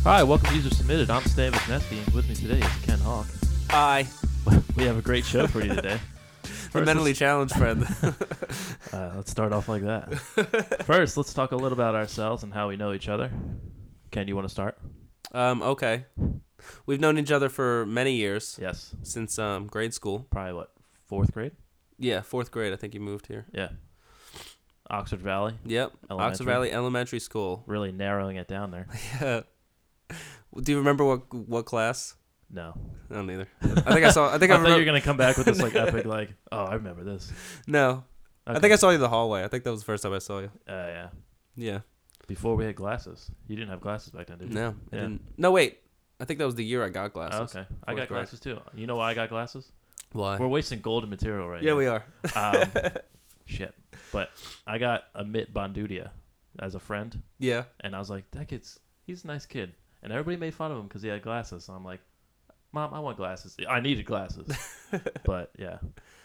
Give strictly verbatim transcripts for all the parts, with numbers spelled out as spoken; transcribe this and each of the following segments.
Hi, welcome to User Submitted. I'm Stan McNesky, and with me today is Ken Hawk. Hi. We have a great show for you today. The mentally challenged friend. uh, let's start off like that. First, let's talk a little about ourselves and how we know each other. Ken, you want to start? Um, okay. We've known each other for many years. Yes. Since um grade school. Probably, what, fourth grade? Yeah, fourth grade. I think you moved here. Yeah. Oxford Valley? Yep. Elementary. Oxford Valley Elementary School. Really narrowing it down there. Yeah. Do you remember what what class? No. I don't either. I think I saw. I think I, I thought remember. you were gonna come back with this like epic, like, oh, I remember this. No. Okay. I think I saw you in the hallway. I think that was the first time I saw you. Uh, yeah. Yeah. Before we had glasses. You didn't have glasses back then, did you? No. I Yeah. didn't. No, wait. I think that was the year I got glasses. Oh, okay. I got Fourth grade. glasses too. You know why I got glasses? Why? We're wasting golden material right yeah, now. we are. Um, shit. But I got Amit Bandudia as a friend, Yeah. and I was like, that kid's, he's a nice kid. And everybody made fun of him because he had glasses. So I'm like, Mom, I want glasses. I needed glasses. But, yeah.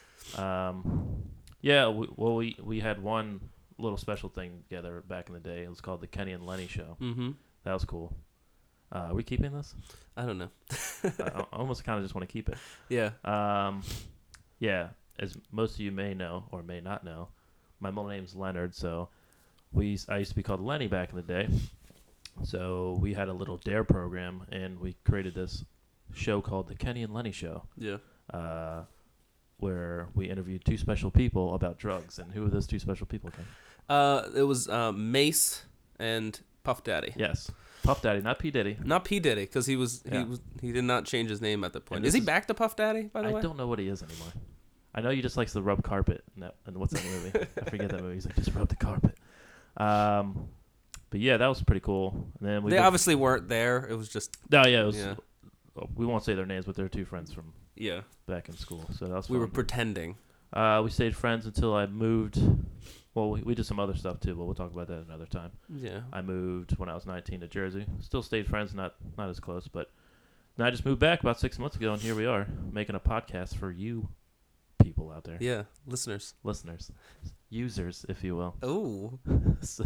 Um, yeah, we, well, we, we had one little special thing together back in the day. It was called the Kenny and Lenny Show. Mm-hmm. That was cool. Uh, are we keeping this? I don't know. I, I almost kind of just want to keep it. Yeah. Um, yeah, as most of you may know or may not know, my middle name's Leonard, so we I used to be called Lenny back in the day. So we had a little dare program, and we created this show called the Kenny and Lenny Show, Yeah. uh, where we interviewed two special people about drugs. And who were those two special people, Ken? Uh, it was uh, Mace and Puff Daddy. Yes, Puff Daddy, not P Diddy. Not P Diddy, because he was Yeah. he was he did not change his name at the point. And Is he this is- back to Puff Daddy? By the I way, don't know what he is anymore. I know he just likes to rub carpet. And, that, and what's that movie? I forget that movie. He's like, just rub the carpet. Um, but yeah, that was pretty cool. And then we they did- obviously weren't there. It was just No, yeah, it was. Yeah. We won't say their names, but they're two friends from yeah. back in school. So that was We fun. were pretending. uh, we stayed friends until I moved. Well, we, we did some other stuff too, but we'll talk about that another time. Yeah. I moved when I was nineteen to Jersey. Still stayed friends, not not as close, but then I just moved back about six months ago, and here we are making a podcast for you people out there, Yeah. Listeners. listeners, users, if you will. Oh. So-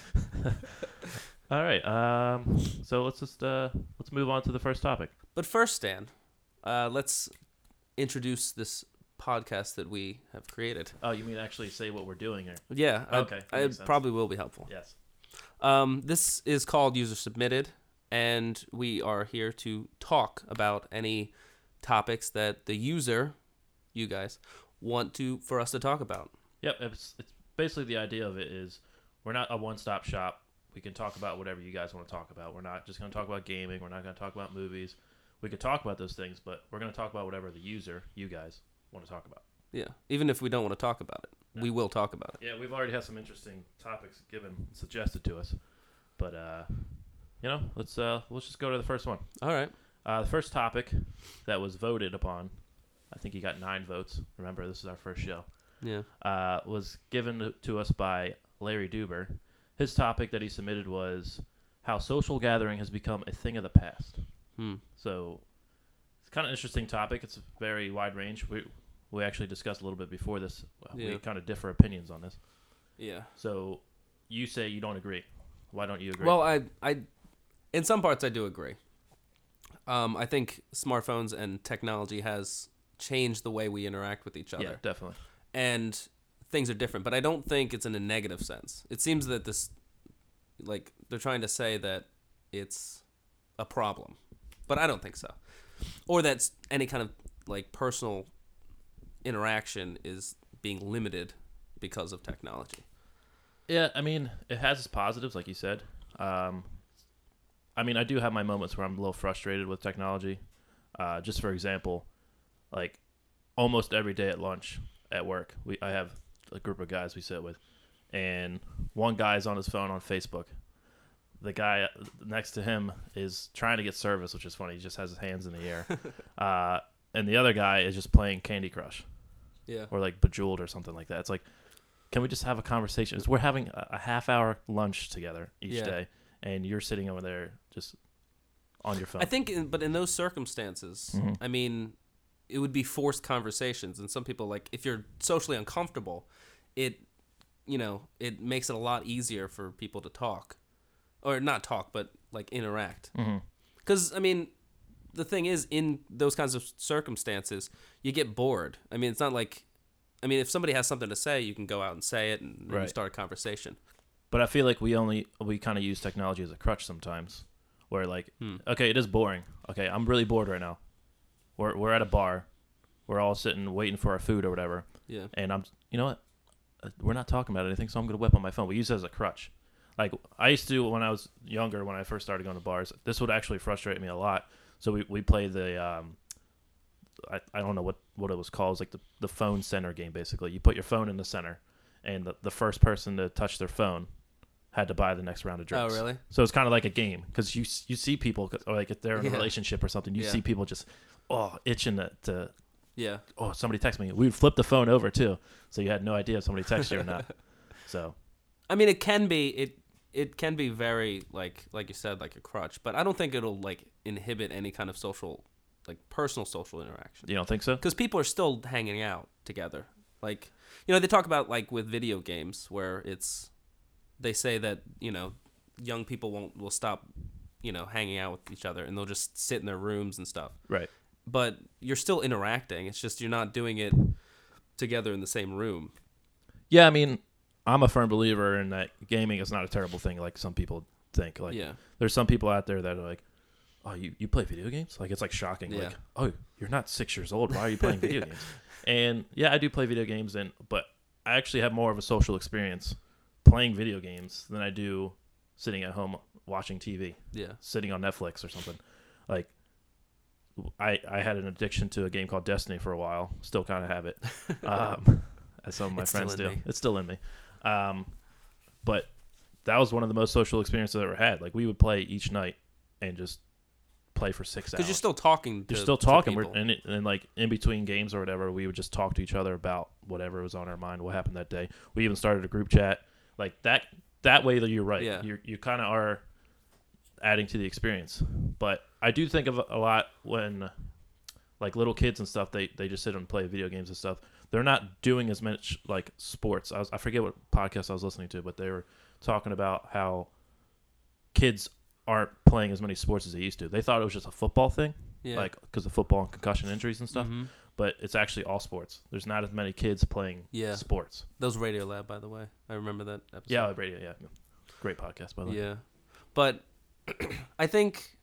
All right. Um. So let's just uh let's move on to the first topic. But first, Stan, uh, let's introduce this podcast that we have created. Oh, you mean actually say what we're doing here? Yeah. I- Okay, that I, makes sense. probably will be helpful. Yes. Um, this is called User Submitted, and we are here to talk about any topics that the user, you guys, want to for us to talk about. Yep. It's it's basically the idea of it is we're not a one-stop shop. We can talk about whatever you guys want to talk about. We're not just going to talk about gaming. We're not going to talk about movies. We could talk about those things, but we're going to talk about whatever the user, you guys, want to talk about. Yeah. Even if we don't want to talk about it, No. we will talk about it. Yeah, we've already had some interesting topics given suggested to us, but uh, you know, let's uh, let's just go to the first one. All right. Uh, the first topic that was voted upon, I think he got nine votes. Remember, this is our first show. Yeah. Uh, was given to us by Larry Duber. His topic that he submitted was how social gathering has become a thing of the past. Hmm. So it's kind of an interesting topic. It's very wide range. We we actually discussed a little bit before this. We Yeah. kind of differ opinions on this. Yeah. So you say you don't agree. Why don't you agree? Well, I, I, in some parts, I do agree. Um, I think smartphones and technology has changed the way we interact with each other. yeah, definitely. And things are different, but I don't think it's in a negative sense. It seems that this, like, they're trying to say that it's a problem, but I don't think so. Or that any kind of, like, personal interaction is being limited because of technology. Yeah, I mean, it has its positives, like you said. Um, I mean, I do have my moments where I'm a little frustrated with technology. Uh, just for example, like almost every day at lunch at work, we I have a group of guys we sit with, and one guy's on his phone on Facebook. The guy next to him is trying to get service, which is funny. He just has his hands in the air. uh, and the other guy is just playing Candy Crush Yeah. or like Bejeweled or something like that. It's like, can we just have a conversation? It's, we're having a, a half hour lunch together each Yeah. day, and you're sitting over there just on your phone. I think, in, but in those circumstances, Mhm. I mean, it would be forced conversations, and some people, like, if you're socially uncomfortable, it, you know, it makes it a lot easier for people to talk. or not talk, but like interact. Mm-hmm. Because I mean, the thing is, in those kinds of circumstances, you get bored. I mean, it's not like, I mean, if somebody has something to say, you can go out and say it, and then you Right. start a conversation. But I feel like we only we kind of use technology as a crutch sometimes, where like, Hmm. okay, it is boring. Okay, I'm really bored right now. We're we're at a bar, we're all sitting waiting for our food or whatever, Yeah. and I'm, you know what, Uh, we're not talking about anything, so I'm gonna whip on my phone. We use it as a crutch. Like I used to when I was younger, when I first started going to bars. This would actually frustrate me a lot. So we we play the um, I, I don't know what, what it was called. It was like the the phone center game basically. You put your phone in the center, and the, the first person to touch their phone had to buy the next round of Oh, drinks. really? So it's kind of like a game because you you see people, or like if they're in a Yeah. relationship or something, you Yeah. see people just oh itching to, to Yeah. oh somebody text me. We'd flip the phone over too, so you had no idea if somebody texted you or not. So I mean, it can be it it can be very like like you said, like a crutch, but I don't think it'll like inhibit any kind of social, like personal social interaction. you don't think so? Because people are still hanging out together. Like, you know, they talk about like with video games where it's, they say that, you know, young people won't will stop, you know, hanging out with each other and they'll just sit in their rooms and stuff. Right. But you're still interacting. It's just you're not doing it together in the same room. Yeah, I mean, I'm a firm believer in that gaming is not a terrible thing like some people think. Like, Yeah. there's some people out there that are like, oh, you, you play video games? Like, it's like shocking. Yeah. Like, oh, you're not six years old. Why are you playing video Yeah. games? And yeah, I do play video games, and but I actually have more of a social experience playing video games than I do sitting at home watching T V, Yeah. sitting on Netflix or something. Like, I I had an addiction to a game called Destiny for a while. Still kind of have it, um, as some of my It's still friends in do. me. It's still in me. Um, but that was one of the most social experiences I ever had. Like, we would play each night and just play for six hours. Because you're still talking. To, You're still to talking. We're, people. and, it, and like in between games or whatever, we would just talk to each other about whatever was on our mind, what happened that day. We even started a group chat. Like that. That way, that you're right. Yeah. You you kind of are adding to the experience. But I do think of a lot when, like little kids and stuff, they they just sit and play video games and stuff. They're not doing as much like sports. I was I forget what podcast I was listening to, but they were talking about how kids aren't playing as many sports as they used to. They thought it was just a football thing, Yeah. like because of football and concussion injuries and stuff. Mhm. But it's actually all sports. There's not as many kids playing Yeah. sports. That was Radio Lab, by the way. I remember that episode. Yeah, radio. Yeah, great podcast by the way. Yeah. But I think,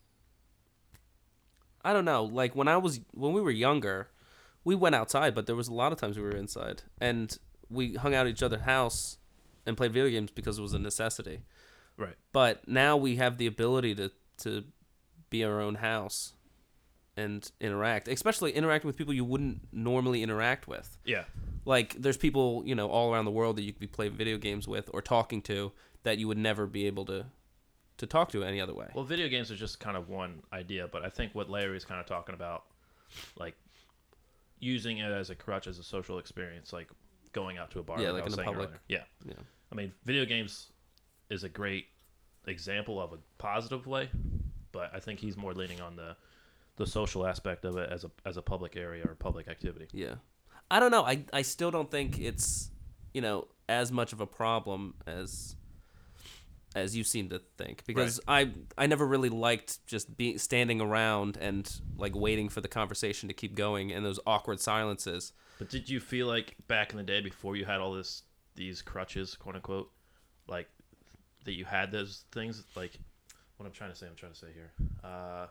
I don't know, like when I was, when we were younger, we went outside, but there was a lot of times we were inside. And we hung out at each other's house and played video games because it was a necessity. Right. But now we have the ability to, to be our own house and interact, especially interacting with people you wouldn't normally interact with. Yeah. Like, there's people, you know, all around the world that you could be playing video games with or talking to that you would never be able to to talk to any other way. Well, video games are just kind of one idea, but I think what Larry is kind of talking about, like using it as a crutch, as a social experience, like going out to a bar. Yeah, like, like I was in the saying public. earlier. Yeah. Yeah. I mean, video games is a great example of a positive way, but I think he's more leaning on the the social aspect of it as a as a public area or public activity. Yeah. I don't know. I, I still don't think it's, you know, as much of a problem as as you seem to think, because I I never really liked just being standing around and like waiting for the conversation to keep going and those awkward silences. But did you feel like back in the day, before you had all this these crutches, quote unquote, like that you had those things? Like, what I'm trying to say, I'm trying to say here. Uh,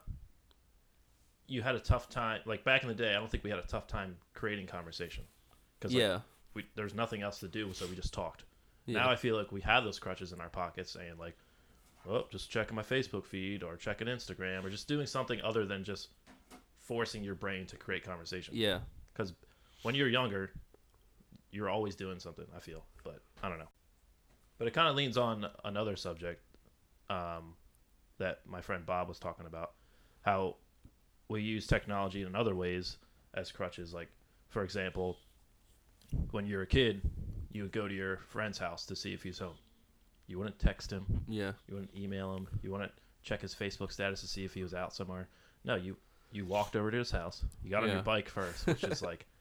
you had a tough time, like back in the day. I don't think we had a tough time creating conversation, because like, Yeah. we there's nothing else to do, so we just talked. Yeah. Now I feel like we have those crutches in our pockets, saying like, oh, just checking my Facebook feed or checking Instagram or just doing something other than just forcing your brain to create conversation. Yeah. Because when you're younger, you're always doing something, I feel. But I don't know. But it kind of leans on another subject um, that my friend Bob was talking about, how we use technology in other ways as crutches. Like, for example, when you're a kid, you would go to your friend's house to see if he's home. You wouldn't text him. Yeah. You wouldn't email him. You wouldn't check his Facebook status to see if he was out somewhere. No, you, you walked over to his house. You got on Yeah. your bike first, which is like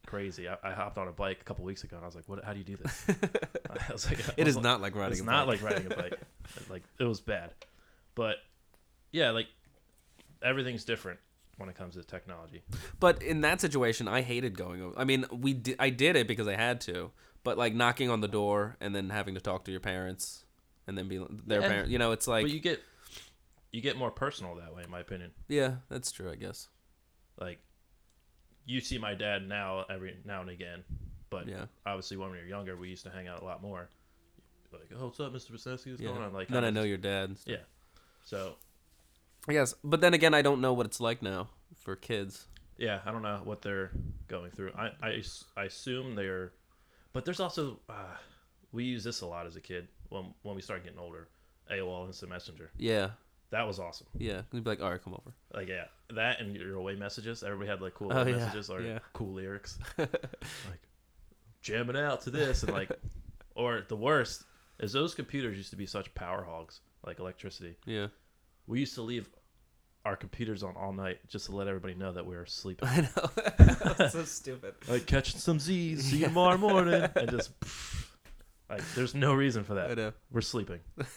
crazy. I, I hopped on a bike a couple weeks ago, and I was like, "What? How do you do this?" I was like, It is not like riding It's a not bike. like riding a bike. Like, it was bad. But, yeah, like, everything's different when it comes to technology. But in that situation, I hated going over. I mean, we di- I did it because I had to. But like knocking on the door and then having to talk to your parents and then be their Yeah. parents, you know, it's like But you get you get more personal that way, in my opinion. yeah, that's true, I guess. Like, you see my dad now every now and again, but Yeah. obviously when we were younger, we used to hang out a lot more. Like, oh, what's up, Mister Wisniewski? What's Yeah. going on? Like, Then I was- know your dad. and stuff. Yeah. So, I guess. But then again, I don't know what it's like now for kids. yeah, I don't know what they're going through. I, I, s- I assume they're, but there's also, uh, we use this a lot as a kid when when we started getting older. A O L Instant Messenger. Yeah. That was awesome. Yeah. You'd be like, all right, come over. Like, yeah, that and your away messages. Everybody had like cool Oh, yeah, messages or yeah. cool lyrics. Like, jamming out to this and like, or the worst is those computers used to be such power hogs, like electricity. Yeah. We used to leave our computers on all night just to let everybody know that we were sleeping. I know. That's so stupid. Like, catching some Z's, see you tomorrow morning, and just like, there's no reason for I that. know. We're sleeping,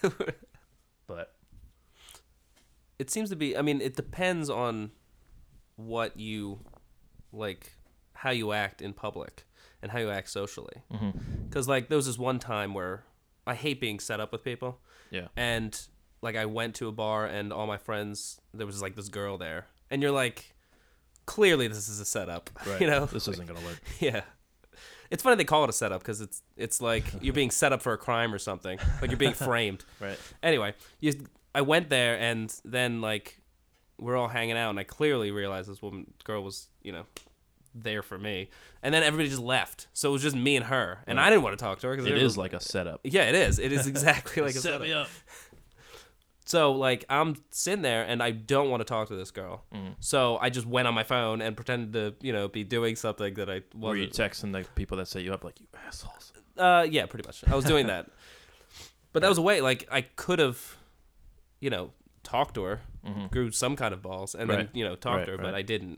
but It seems to be, I mean, it depends on what you, like, how you act in public and how you act socially. Because, like, there was this one time where I hate being set up with people. yeah, And, like, I went to a bar and all my friends, there was, like, this girl there. And you're like, clearly this is a setup. right. You know? This isn't gonna work. Yeah. It's funny they call it a setup because it's it's like you're being set up for a crime or something. Like you're being framed. Right. Anyway, you, I went there and then like we're all hanging out and I clearly realized this woman girl was, you know, there for me. And then everybody just left. So it was just me and her. And Right. I didn't want to talk to her because It is like a setup. yeah, it is. It is exactly like a Set setup. me up. So like I'm sitting there and I don't want to talk to this girl. Mhm. So I just went on my phone and pretended to, you know, be doing something that I Were you wasn't. texting the people that set you up like, you assholes? Uh, yeah, pretty much. I was doing that, but that was a way. Like I could have, you know, talked to her, Mm-hmm. grew some kind of balls, and then Right. you know talked Right, to her, right. but I didn't.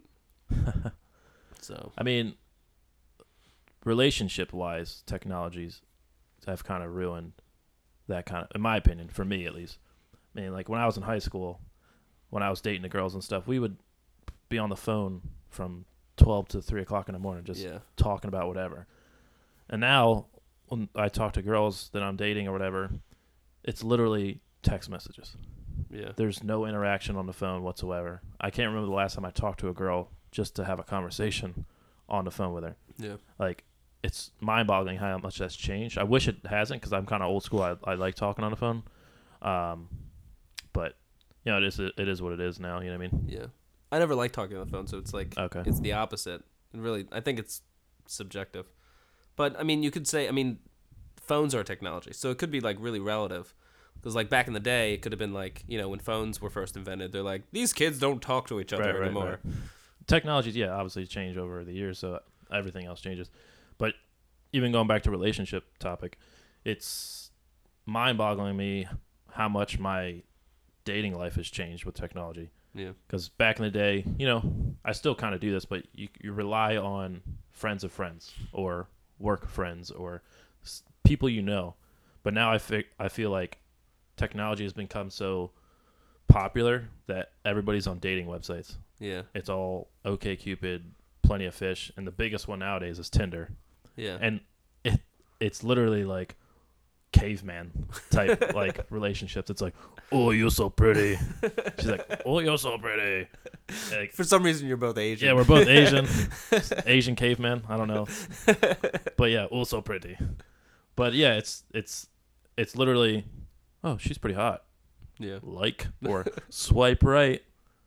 So I mean, relationship wise, technologies have kind of ruined that kind of, in my opinion, for me at least. I mean, like when I was in high school, when I was dating the girls and stuff, we would be on the phone from twelve to three o'clock in the morning, just yeah, talking about whatever. And now, when I talk to girls that I'm dating or whatever, it's literally text messages. yeah, There's no interaction on the phone whatsoever. I can't remember the last time I talked to a girl just to have a conversation on the phone with her. yeah, Like, it's mind-boggling how much that's changed. I wish it hasn't because I'm kind of old school. I, I like talking on the phone. Um, but, you know, it is, it is what it is now. You know what I mean? yeah. I never liked talking on the phone, so it's like Okay. it's the opposite. And really, I think it's subjective. But I mean, you could say, I mean, phones are technology, so it could be like really relative. Because like back in the day, it could have been like, you know, when phones were first invented, they're like, these kids don't talk to each other Right, right, anymore. right. Technologies, yeah, obviously changed over the years, so everything else changes. But even going back to relationship topic, it's mind-boggling me how much my dating life has changed with technology. Yeah, Because back in the day, you know, I still kind of do this, but you, you rely on friends of friends or work friends or s- people you know. But now I, fi- I feel like technology has become so popular that everybody's on dating websites. yeah, It's all OkCupid, Plenty of Fish, and the biggest one nowadays is Tinder. yeah. And it it's literally like caveman type like relationships. It's like, oh, you're so pretty. She's like, oh, you're so pretty. Like, For some reason, you're both Asian. yeah, we're both Asian, Asian cavemen. I don't know, but yeah, oh, so pretty. But yeah, it's it's it's literally, oh, she's pretty hot. Yeah, Like or swipe right,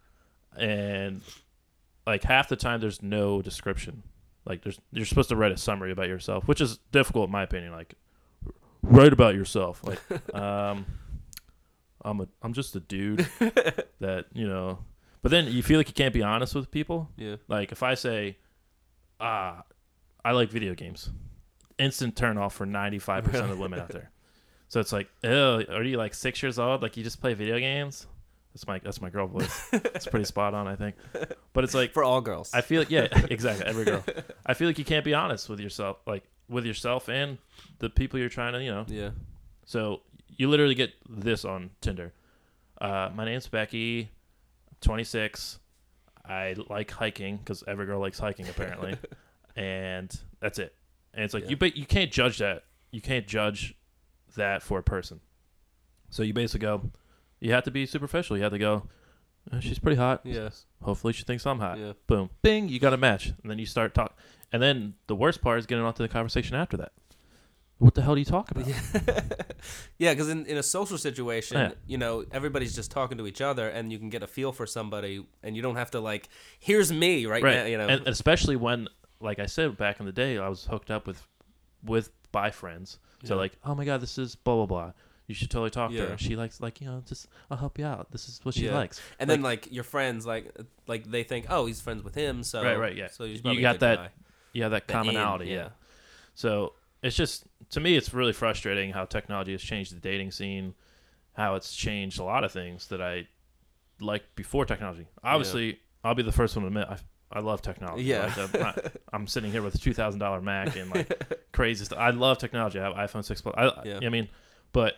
and like half the time there's no description. Like there's you're supposed to write a summary about yourself, which is difficult in my opinion. Like write about yourself. Like um, I'm a I'm just a dude that you know. But then you feel like you can't be honest with people. yeah, Like if I say, ah, I like video games, instant turn off for ninety-five percent of the women out there. So it's like, oh, are you like six years old? Like you just play video games? That's my that's my girl voice. It's pretty spot on, I think. But it's like for all girls. I feel like yeah, exactly. Every girl. I feel like you can't be honest with yourself, like with yourself and the people you're trying to, you know. Yeah. So you literally get this on Tinder. Uh, my name's Becky. I'm twenty-six. I like hiking because every girl likes hiking apparently, and that's it. And it's like Yeah. you, but you can't judge that. You can't judge that for a person. So you basically go. You have to be superficial. You have to go. "Uh, she's pretty hot. Yes. Hopefully she thinks I'm hot. Yeah. Boom. Bing. You got a match. And then you start talking. And then the worst part is getting onto the conversation after that. What the hell do you talk about? Yeah, yeah. Because in, in a social situation, Yeah. you know, everybody's just talking to each other, and you can get a feel for somebody, and you don't have to like, here's me right, Right. now. You know, And especially when, like I said back in the day, I was hooked up with, with by friends. So Yeah. like, oh my god, this is blah blah blah. You should totally talk to Yeah. her. She likes like you know, just I'll help you out. This is what she Yeah. likes. and like, then like your friends, like like they think, oh, he's friends with him, so Right, right, yeah. So he's You probably a got good that- guy. you have that The in, commonality. yeah. yeah. So it's just to me, it's really frustrating how technology has changed the dating scene, how it's changed a lot of things that I liked before technology. Obviously, I'll be the first one to admit I, I love technology. Yeah. Like, I'm, not- I'm sitting here with a two thousand dollar Mac and like crazy stuff. I love technology. I have iPhone six Plus. I, Yeah. I mean, but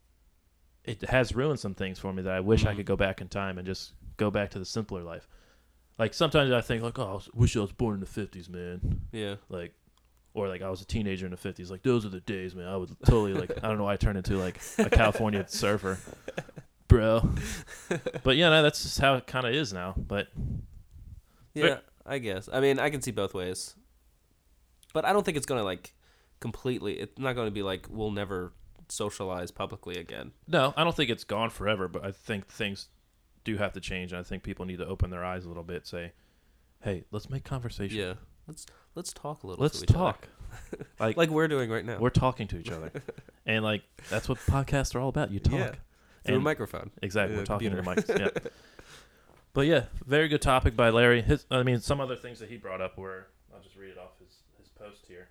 it has ruined some things for me that I wish I Mhm. could go back in time and just go back to the simpler life. Like sometimes I think like, oh, I wish I was born in the fifties, man. Yeah. Like, or like I was a teenager in the fifties. Like those are the days, man. I would totally like. I don't know why I turned into like a California surfer, bro. But yeah, no, that's just how it kind of is now. But Yeah, I guess. I mean, I can see both ways. But I don't think it's going to, like, completely... It's not going to be like, we'll never socialize publicly again. no, I don't think it's gone forever. But I think things do have to change, and I think people need to open their eyes a little bit. Say, hey, let's make conversation. Yeah. Let's let's talk a little Let's to each talk. other. Like, Like we're doing right now. we're talking to each other, and like that's what podcasts are all about. You talk. Yeah. Through a And- microphone. Exactly. Uh, We're talking to the computer. mics. Yeah. But yeah, very good topic by Larry. His, I mean, some other things that he brought up were, I'll just read it off his, his post here.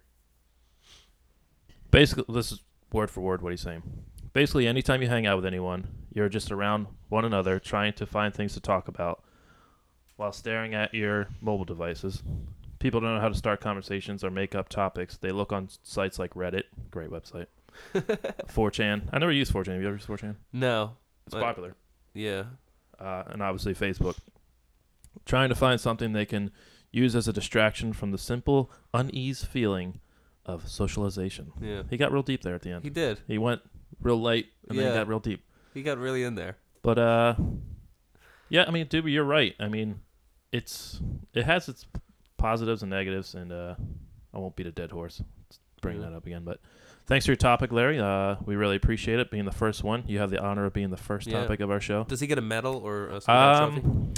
Basically, this is word for word what he's saying. Basically, anytime you hang out with anyone, you're just around one another trying to find things to talk about while staring at your mobile devices. People don't know how to start conversations or make up topics. They look on sites like Reddit, great website, four chan. I never used four chan. Have you ever used four chan? No. It's Like- popular. Yeah. Uh, and obviously Facebook, trying to find something they can use as a distraction from the simple unease feeling of socialization. Yeah. He got real deep there at the end. He He, did. went real light and then Yeah. he got real deep. He got really in there. But uh, yeah, I mean, dude, you're right. I mean, it's it has its positives and negatives, and uh, I won't beat a dead horse bringing Yeah. that up again. But thanks for your topic, Larry. Uh, we really appreciate it being the first one. You have the honor of being the first Yeah. topic of our show. Does he get a medal or a some kind of trophy? Um,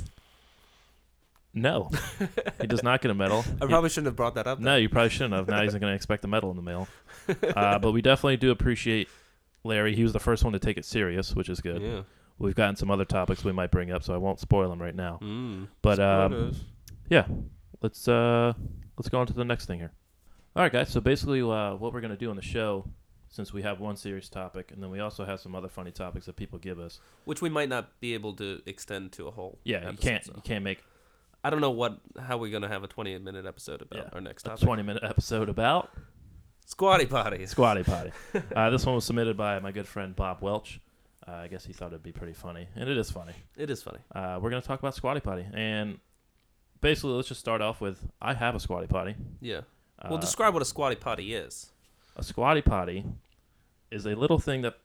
no, he does not get a medal. I He- probably shouldn't have brought that up. no, you probably shouldn't have. Now he's going to expect a medal in the mail. Uh, but we definitely do appreciate Larry. He was the first one to take it serious, which is good. Yeah. We've gotten some other topics we might bring up, so I won't spoil them right now. Mm. But um, Spoilers. yeah, let's uh, let's go on to the next thing here. All right, guys. So basically, uh, what we're going to do on the show, since we have one serious topic, and then we also have some other funny topics that people give us. Which we might not be able to extend to a whole. Yeah, you episode, can't so. you can't make I don't know what how we're gonna have a twenty minute episode about Yeah, our next a topic. twenty minute episode about Squatty potties. Squatty Potty. uh, this one was submitted by my good friend Bob Welch. Uh, I guess he thought it'd be pretty funny, and it is funny. It is funny. Uh, we're going to talk about Squatty Potty, and basically, let's just start off with I have a Squatty Potty. Yeah. Uh, Well, describe what a squatty potty is. a Squatty Potty is a little thing that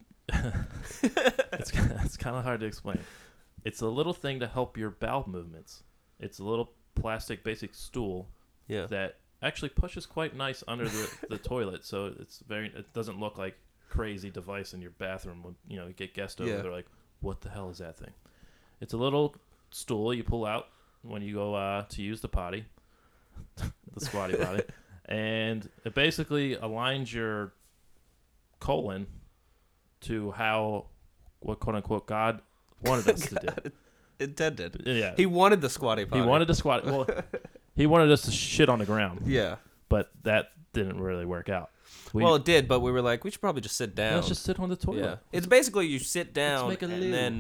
it's it's kind of hard to explain. It's a little thing to help your bowel movements. It's a little plastic basic stool Yeah. that actually pushes quite nice under the, the toilet, so it's very it doesn't look like crazy device in your bathroom when you know you get guests over. Yeah. They're like, what the hell is that thing? It's a little stool you pull out when you go uh, to use the potty, the Squatty Potty, and it basically aligns your colon to how what quote unquote God wanted us to do. Intended. Yeah, He wanted the squatty potty. he wanted to squat. Well, he wanted us to shit on the ground, Yeah. but that didn't really work out. We, well, it did, but we were like, we should probably just sit down. let's just sit on the toilet. Yeah. It's basically you sit down make a and loo. then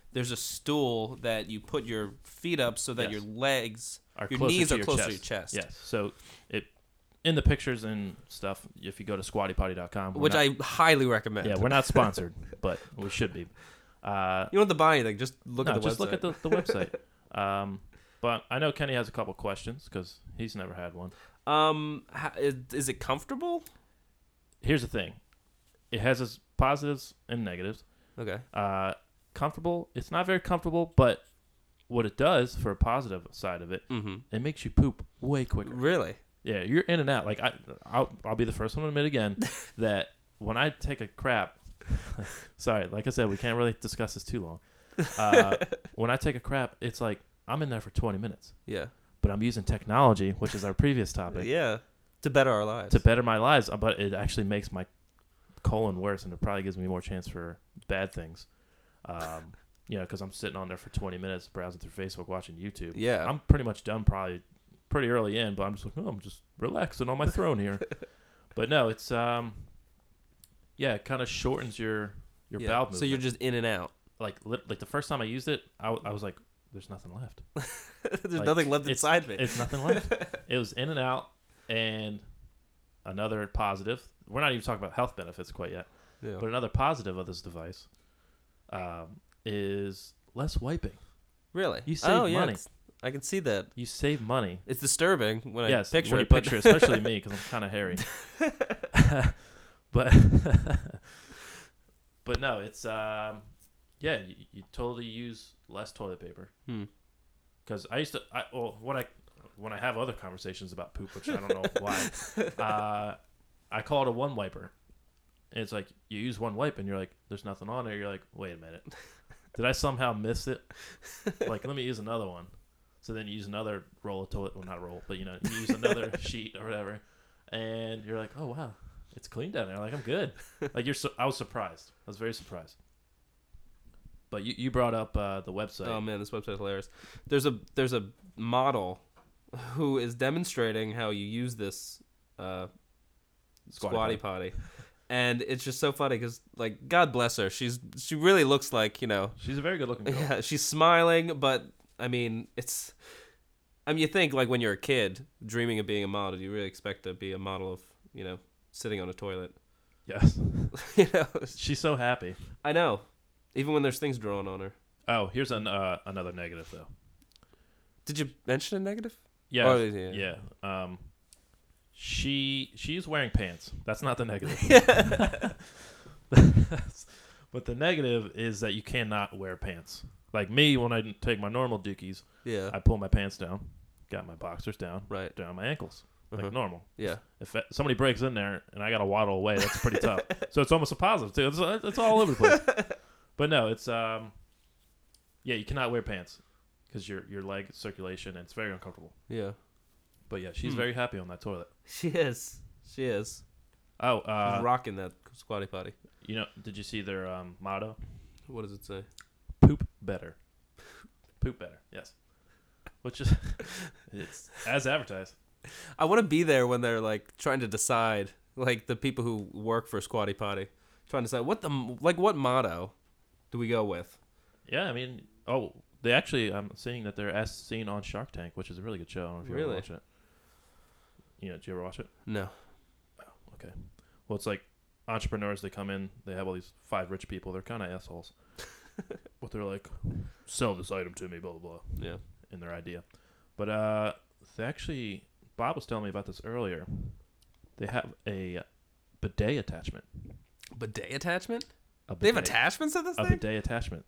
there's a stool that you put your feet up so that Yes. your legs, Are your closer knees to are your closer chest. to your chest. Yes. So it in the pictures and stuff. If you go to squatty potty dot com, Which I highly recommend. yeah, we're not sponsored, but we should be. Uh, You don't have to buy anything. Just look no, at the just website. look at the, the website. Um, but I know Kenny has a couple questions because he's never had one. Um, ha- is, is it comfortable? Here's the thing: it has its positives and negatives. Okay. Uh, comfortable. It's not very comfortable, but what it does for a positive side of it, Mm-hmm. it makes you poop way quicker. Really? Yeah, you're in and out. Like I, I'll, I'll be the first one to admit again that when I take a crap, sorry, like I said, we can't really discuss this too long. Uh, when I take a crap, it's like I'm in there for twenty minutes, Yeah. but I'm using technology, which is our previous topic, Yeah. To better our lives. to better my lives. But it actually makes my colon worse, and it probably gives me more chance for bad things. Um, you know, because I'm sitting on there for twenty minutes browsing through Facebook, watching YouTube. Yeah. I'm pretty much done probably pretty early in, but I'm just like, oh, I'm just relaxing on my throne here. But no, it's um, yeah, it kind of shortens your your Yeah. bowel So movement. you're just in and out. like li- like the first time I used it, I, w- I was like, there's nothing left. There's Like, nothing left it's- inside me. It's nothing left. It was in and out, and another positive. We're not even talking about health benefits quite yet, Yeah. but another positive of this device um, is less wiping. Really? You save oh, yeah, money. it's- I can see that. You save money. It's disturbing when Yes, I picture when it. you but picture, especially me, because I'm kind of hairy. but but no, it's um, yeah, you, you totally use less toilet paper. Hmm. Because I used to, I, well, when I when I have other conversations about poop, which I don't know why, uh, I call it a one wiper. And it's like you use one wipe, and you're like, "There's nothing on there." You're like, "Wait a minute, did I somehow miss it?" Like, let me use another one. So then you use another roll of toilet, well, not a roll, but you know, you use another sheet or whatever, and you're like, "Oh wow, it's clean down there." Like, I'm good. Like you're, so, I was surprised. I was very surprised. But you, you brought up uh, the website. Oh man, this website's hilarious. There's a there's a model who is demonstrating how you use this uh, Squatty squatty potty, and it's just so funny because like God bless her, she's she really looks like you know She's a very good looking girl. yeah she's smiling, but I mean it's I mean you think like when you're a kid dreaming of being a model, you really expect to be a model of you know sitting on a toilet. Yes. you know She's so happy. I know, even when there's things drawn on her. Oh, here's an uh, another negative though. Did you mention a negative? Yeah. Oh, yeah. Yeah. Um, she she's wearing pants. That's not the negative. But the negative is that you cannot wear pants. Like me, when I take my normal dookies, Yeah. I pull my pants down, got my boxers down, Right. down my ankles, Uh-huh. like normal. Yeah. If it- somebody breaks in there and I got to waddle away, that's pretty tough. So it's almost a positive too. It's, it's all over the place. But no, it's um, yeah, you cannot wear pants because your your leg circulation and it's very uncomfortable. Yeah. But yeah, she's Hmm. very happy on that toilet. She is. She is. Oh, She's uh, rocking that squatty potty. you know, did you see their um, motto? What does it say? Poop better. Poop better. Yes. Which is it's as advertised. I want to be there when they're like trying to decide, like the people who work for Squatty Potty, trying to decide what the like what motto do we go with? Yeah, I mean, oh, they actually, I'm seeing that they're as seen on Shark Tank, which is a really good show. I don't know if you Really? ever watch it. You know, did you ever watch it? No. Okay. Well, it's like entrepreneurs, they come in, they have all these five rich people. They're kind of assholes. But they're like, sell this item to me, blah, blah, blah, Yeah. in their idea. But uh, they actually, Bob was telling me about this earlier. They have a bidet attachment. Bidet attachment? A They have bidet. attachments to this A thing? bidet attachment.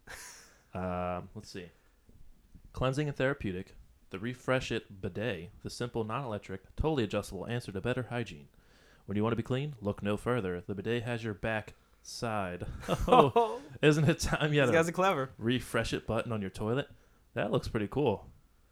Um, let's see. Cleansing and therapeutic. The Refresh It bidet, the simple, non-electric, totally adjustable answer to better hygiene. When you want to be clean, look no further. The bidet has your back side. Oh, Oh, isn't it time you had these a guys are clever. Refresh It button on your toilet? That looks pretty cool.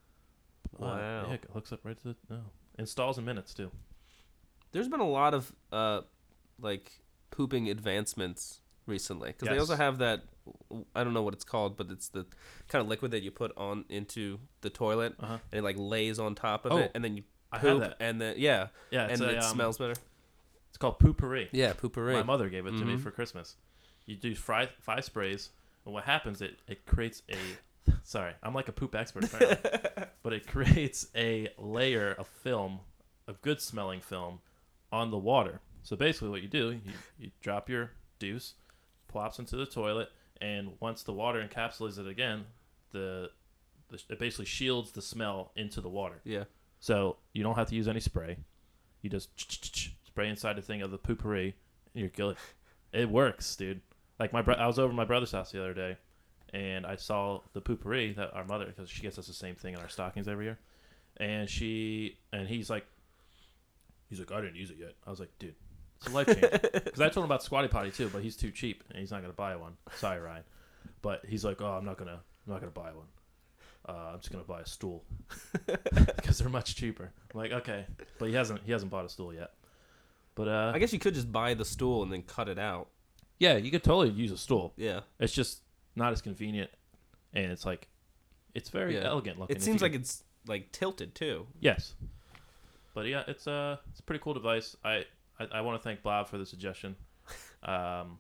Wow. Yeah, it hooks up right to the... No. Installs in minutes, too. There's been a lot of uh, like pooping advancements recently because they Yes. also have that. I don't know what it's called, but it's the kind of liquid that you put on into the toilet Uh-huh. and it like lays on top of Oh, it, and then you I poop, have that. and then yeah, Yeah, it's and a, it um, smells better. It's called Poopery. Yeah, poopery. My mother gave it to me Mhm. for Christmas. You do five, five sprays, And what happens, it, it creates a... Sorry, I'm like a poop expert apparently. But it creates a layer of film, of good-smelling film, on the water. So basically what you do, you, you drop your deuce, plops into the toilet, and once the water encapsulates it again, the, the it basically shields the smell into the water. Yeah. So you don't have to use any spray. You just spray inside the thing of the poopery, and you're good. It works, dude. Like my bro- I was over at my brother's house the other day, and I saw the poopery that our mother, because she gets us the same thing in our stockings every year, and she and he's like, he's like, I didn't use it yet. I was like, dude, it's a life changer. Because I told him about Squatty Potty too, but he's too cheap and he's not gonna buy one. Sorry, Ryan, but he's like, oh, I'm not gonna, I'm not gonna buy one. Uh, I'm just gonna buy a stool because they're much cheaper. I'm like, okay, but he hasn't, he hasn't bought a stool yet. But uh, I guess you could just buy the stool and then cut it out. Yeah, you could totally use a stool. Yeah. It's just not as convenient, and it's like, it's very Yeah. elegant looking. It seems like it's like tilted too. Yes. But yeah, it's a it's a pretty cool device. I I, I want to thank Bob for the suggestion. Um.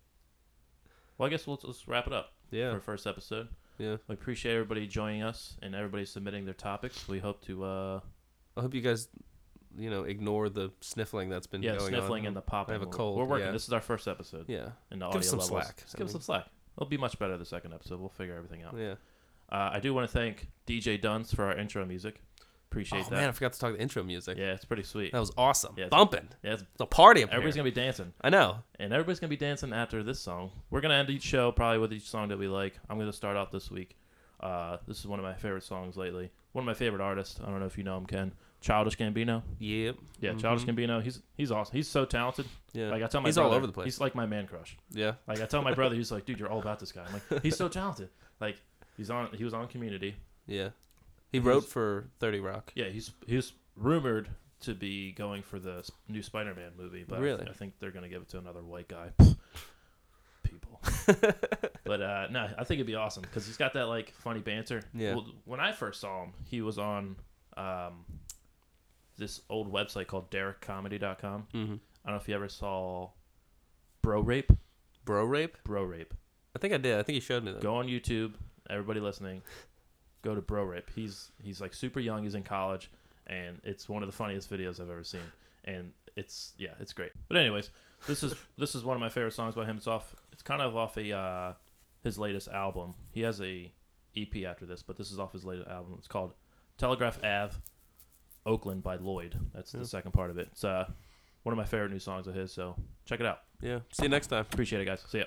Well, I guess we'll let's wrap it up. Yeah. For our first episode. Yeah. We appreciate everybody joining us and everybody submitting their topics. We hope to. Uh, I hope you guys, you know, ignore the sniffling that's been yeah, going on. sniffling and the popping. I have a We're- cold. We're working. Yeah. This is our first episode. Yeah. In the Give audio us some levels. slack. Just I give us mean- some slack. It'll be much better the second episode. We'll figure everything out. Yeah. Uh, I do want to thank D J Duns for our intro music. Appreciate Oh that. man, I forgot to talk the intro music. Yeah, it's pretty sweet. That was awesome. Yeah, it's- Bumping. Yeah, it's, It's a party up everybody's here. gonna be dancing, I know. and everybody's gonna be dancing after this song. We're gonna end each show probably with each song that we like. I'm gonna start off this week. Uh, this is one of my favorite songs lately. One of my favorite artists. I don't know if you know him, Ken. Childish Gambino. Yep. Yeah, Mhm. Childish Gambino. He's he's awesome. He's so talented. Yeah. Like I tell my he's brother, all over the place. He's like my man crush. Yeah. Like I tell my brother, he's like, dude, you're all about this guy. I'm like, he's so talented. Like he's on. He was on Community. Yeah. He He's- wrote for thirty Rock. Yeah, he's he's rumored to be going for the s- new Spider-Man movie, but I, Really? th- I think they're gonna give it to another white guy. People. But uh, no, I think it'd be awesome because he's got that like funny banter. Yeah. Well, when I first saw him, he was on um, this old website called derek comedy dot com. Mm-hmm. I don't know if you ever saw Bro Rape. Bro rape? Bro Rape. I think I did. I think he showed me that. Go on YouTube. Everybody listening, go to Bro Rape. He's he's like super young. He's in college, and it's one of the funniest videos I've ever seen. And it's yeah, it's great. But anyways, this is this is one of my favorite songs by him. It's off. It's kind of off a uh, his latest album. He has a E P after this, but this is off his latest album. It's called Telegraph Ave, Oakland by Lloyd. That's Yeah. the second part of it. It's uh, one of my favorite new songs of his. So check it out. Yeah. See you next time. Appreciate it, guys. See ya.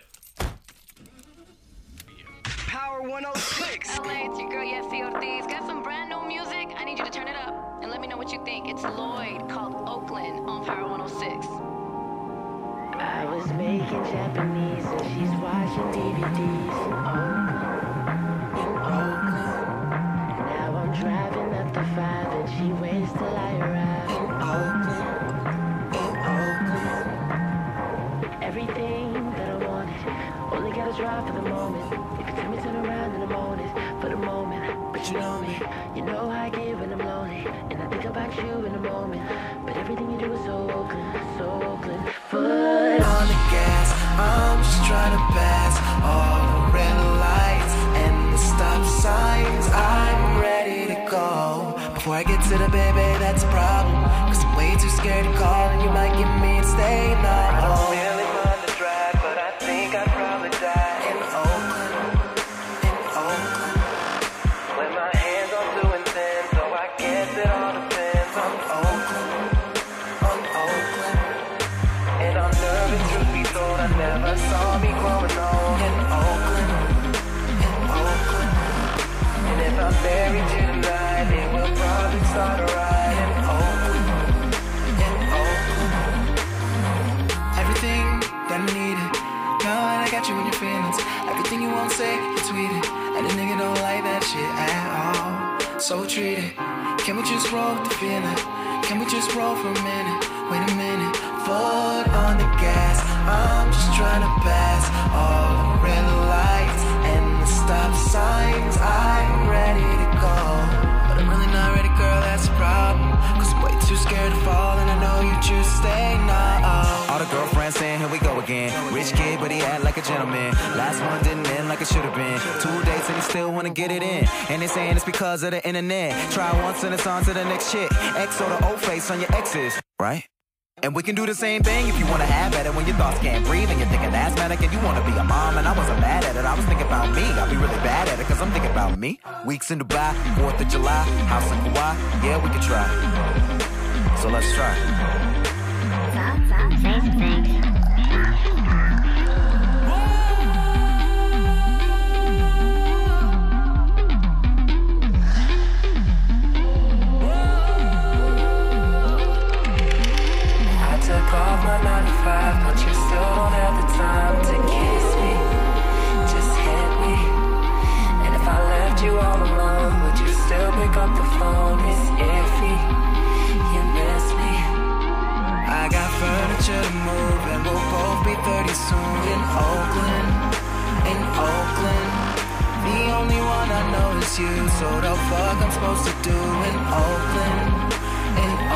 Power one oh six. L A, it's your girl Yessie Ortiz. Got some brand new music. I need you to turn it up and let me know what you think. It's Lloyd called Oakland on Power one oh six. I was making Japanese and she's watching D V Ds. Oh, in Oakland. Now I'm driving up the five and she waits till I arrive. In Oakland, in Oakland. Everything that I wanted, only gotta drive for the moment. If you tell me turn around in the morning, for the moment. But you know me, you know how I get when I'm lonely. And I think about you in the moment. But everything you do is so Oakland, so Oakland. Foot On the gas, I'm just trying to pass all the red lights and the stop signs. I'm ready to go. Before I get to the baby, that's a problem. Cause I'm way too scared to call and you might get me and stay not home. I don't really mind the drive, but I think I'd probably die in Oakland, in Oakland. When my hands are doing thin, so I guess it all depends on Oakland, on Oakland. And I'm nervous, truth be told, I never saw me growing old in Oakland, in Oakland. And if I buried you tonight, it will probably start a riot in Oakland, in Oakland. Everything that I needed, now that I got you in your feelings. Everything you won't say, you tweet it. And a nigga don't like that shit at all. So treat it. Can we just roll with the feeling? Can we just roll for a minute? Wait a minute. Foot on the gas, I'm just trying to pass all the red lights and the stop signs. I'm ready to go, but I'm really not ready, girl, that's a problem. Cause I'm way too scared to fall and I know you choose to stay now. All the girlfriends saying here we go again. Rich kid, but he act like a gentleman. Last one didn't end like it should have been. Two dates and he still wanna get it in. And they saying it's because of the internet. Try once and it's on to the next shit. X or the old face on your exes, right? And we can do the same thing if you wanna have at it when your thoughts can't breathe and you're thinking asthmatic and you wanna be a mom. And I wasn't mad at it, I was thinking about me. I'll be really bad at it cause I'm thinking about me. Weeks in Dubai, fourth of July, house in Kauai, yeah we could try. So let's try. Say some things. Took off my nine to five, but you still don't have the time to kiss me. Just hit me. And if I left you all alone, would you still pick up the phone? It's iffy. You miss me. I got furniture to move, and we'll both be thirty soon. In Oakland, in Oakland. The only one I know is you. So the fuck I'm supposed to do in Oakland, in